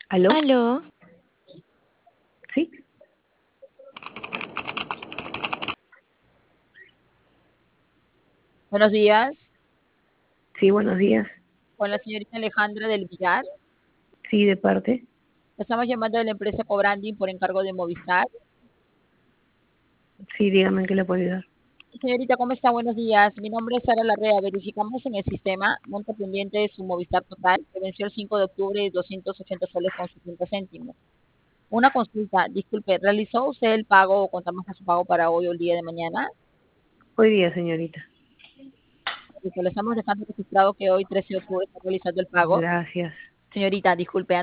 ¿Aló? Aló, ¿Sí? Buenos días, Sí, buenos días. con la señorita Alejandra del Villar. Sí, de parte. Estamos llamando de la empresa Cobranding por encargo de Movistar. Sí, dígame en qué le puedo ayudar. Señorita, ¿cómo está? Buenos días. Mi nombre es Sara Larrea. Verificamos en el sistema monto pendiente de su Movistar Total, que venció el 5 de octubre, 280 soles con 70 céntimos. Una consulta, disculpe, ¿realizó usted el pago o contamos con su pago para hoy o el día de mañana? Hoy día, señorita. Porque le estamos dejando registrado que hoy, 13 de octubre, está realizando el pago. Gracias. Señorita, disculpe,